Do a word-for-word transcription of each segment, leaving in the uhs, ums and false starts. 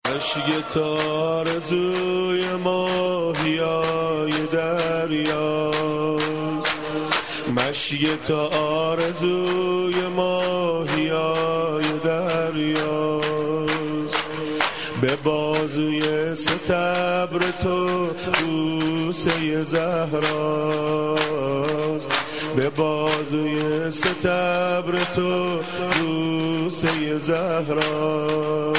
عشق تو آرزوی ماهیای دریاست، مشی تو آرزوی ماهیای دریاست، به بازوی ستبر تو بوسه زهراست، به بازوی ستبر تو بوسه زهراست،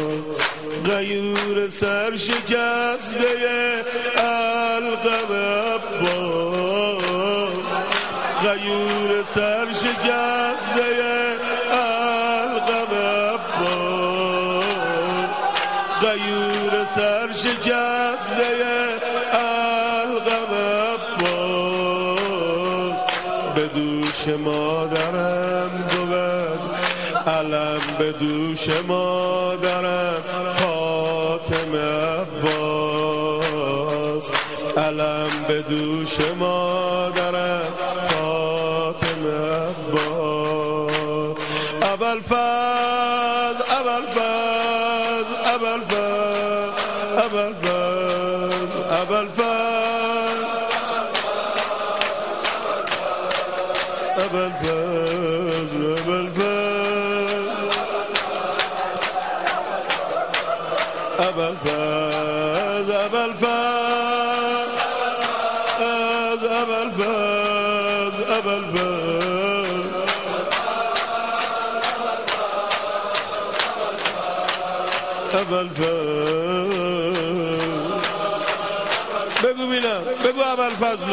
غیور سرشکسته القم عباس، غیور سرشکسته القم عباس، غیور سرشکسته القم عباس، به دوش مادرم بود علم، به دوش مادرم فاطمه عباس، علم به دوش مادرم فاطمه عباس، ابوالفضل ابوالفضل ابوالفضل ابوالفضل ابوالفضل ابوالفضل ابوالفضل ابوالفضل ابوالفضل ابوالفضل بگو بینم، بگو ابوالفضل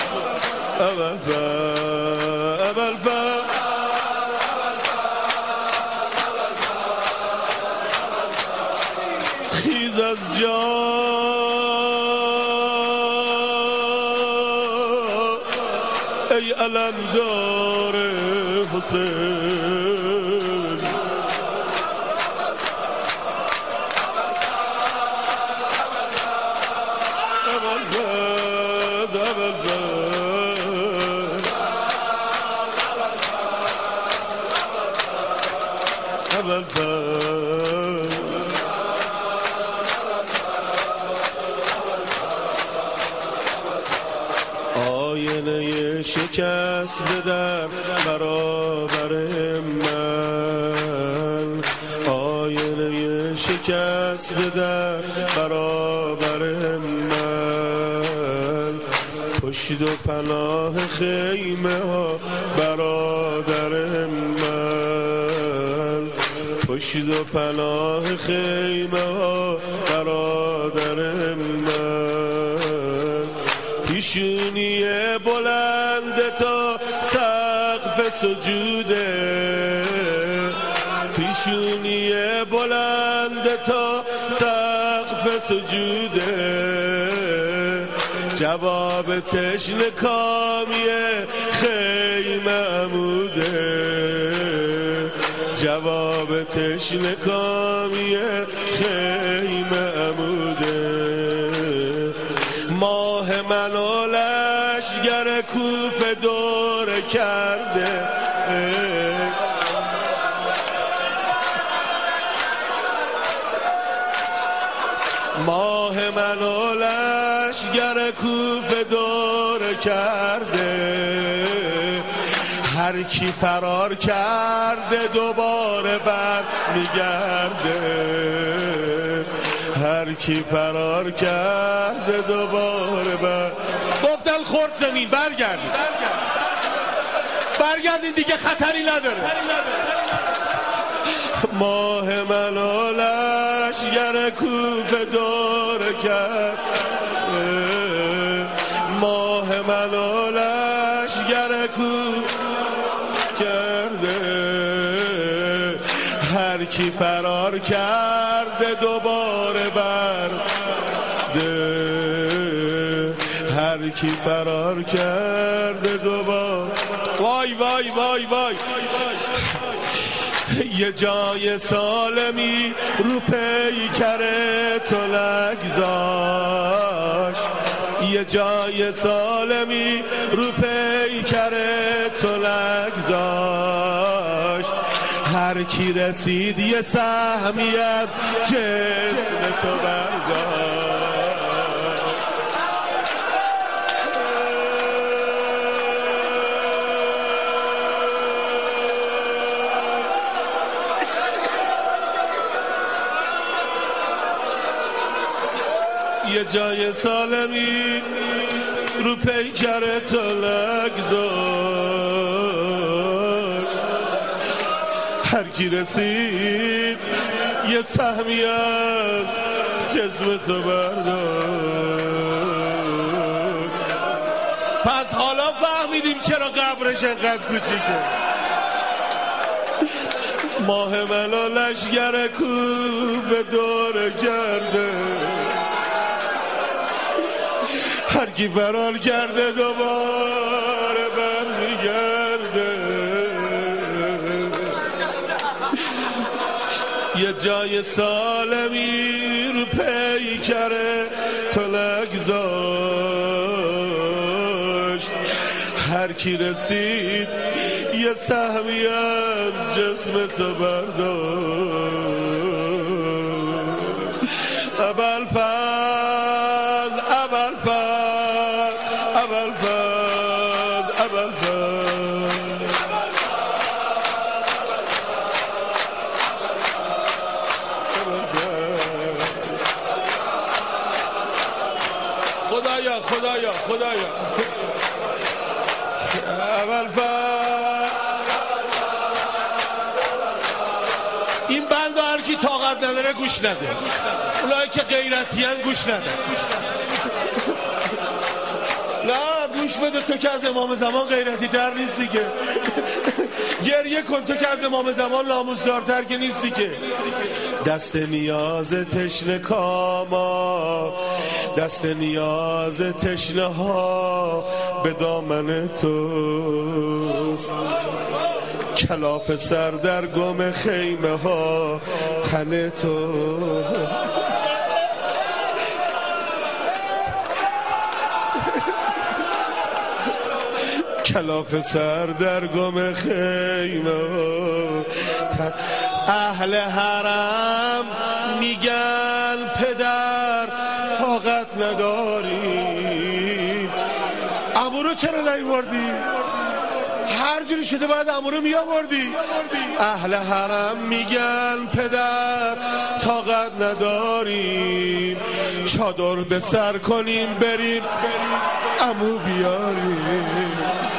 ابوالفضل ابوالفضل خیز از جا ای علمدار حسین، ابوالفضل ابوالفضل آینه شکسته در برابر من، آینه شکسته در برابر من، پشت و پناه خیمه ها برادر من، پشت و پناه خیمه ها برادر من، پیشونی بلند تا سقف سجوده، پیشونی بلند تا سقف سجوده، جواب تشنه کامی خیمه عموده، جواب تشنه کامی خیمه عموده، ماه من و لشگر کوفه دور کرده، ماه من و لشگر کوفه دور کرده، هر کی فرار کرده دوباره بر میگرده، هر کی فرار کرده دوباره بر گفتن خورد زمین، برگردید برگردید دیگه خطری نداره، ماه من و لشگر کوفه دور کرد، ماه من و لشگر کوفه کرده، هر کی فرار کرده دوباره برده، هر کی فرار کرده دوباره، وای وای وای وای یه جای سالمی رو پیکر تو لگذاش، یه جای سالمی رو پیکر تو لگذاش، هر کی رسید یه سهمی از جسم تو بردار. یه جای سالمی رو پیکر تو لگذار، هر کی رسید یه سهمی از جسم تو بردار. پس حالا فهمیدیم چرا قبرش انقدر کوچیکه. ماه منو لشگر کوب دور کرده، هر کی فرار کرده دوباره برمیگرده. یه جای سالمی رو پیکره تو لگذاشت، هر کی رسید یه سهمی از جسم تو برداشت. ابوالفضل ابوالفضل ابوالفضل ابوالفضل خدایا خدایا خدایا ابوالفضل. این بند هر کی طاقت نداره گوش نده، اونایی که غیرتیان گوش نده. نه گوش بده، تو که از امام زمان غیرتی تر نیستی که. گریه کن، تو که از امام زمان ناموسدارتر که نیستی که. دست نیاز تشنه کاما، دست نیاز تشنه ها به دامن توست. کلاف سر در گم خیمه ها تن تو. کلاف سر در گم خیمه ها تن. اهل حرم میگن پدر طاقت نداری، عمو رو چرا نیوردی؟ هر جوری شده باید عمو رو میآوردی. اهل حرم میگن پدر طاقت نداریم، چادر به سر کنیم بریم عمو بیاریم.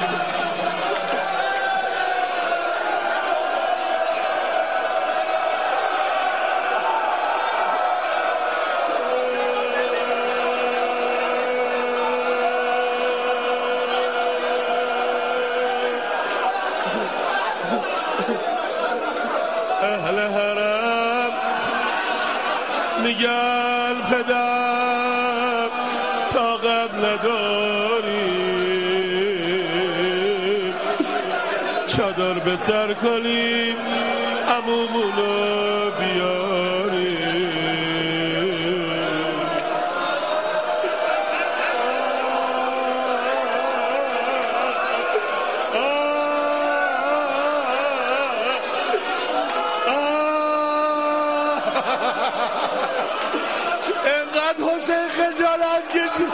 اهل حرم میگن پدر طاقت نداریم، چادر به سر کنیم عمومونو بیاریم. انقدر حسین خجالت کشید.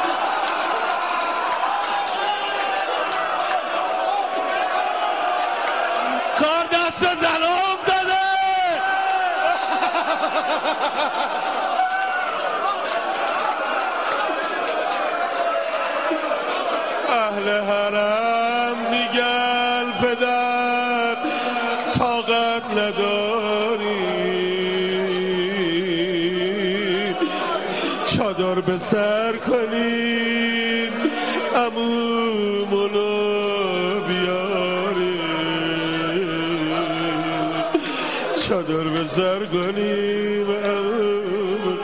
کار دست زنها افتاده. اهل حرم میگن پدر طاقت نداری، چادر به سر کنین عمومونو بیارین، چادر به سر کنیم عمومونو.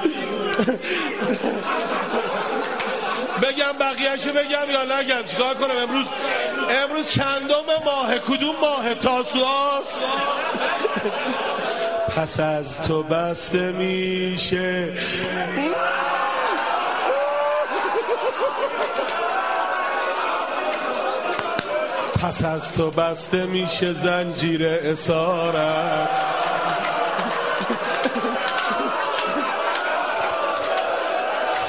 بگم بقیه‌شو بگم یا نگم؟ چیکار کنم؟ امروز امروز چندم ماه؟ کدوم ماه؟ تاسوعاست؟ پس از تو بسته میشه پس از تو بسته میشه زنجیر اسارت.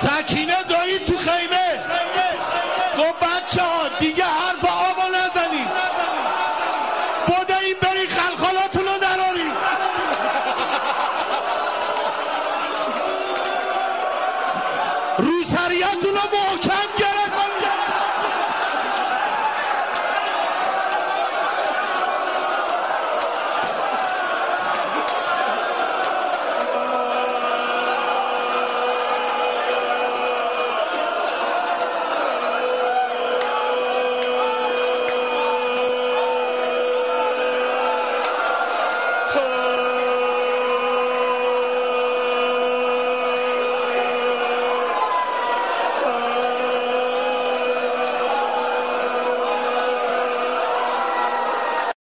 سکینه دایی تو خیمه گفت بچه ها دیگه حرف آقا نزنید، بوده این بری خلخالاتون رو دراری. روسریتون رو محکم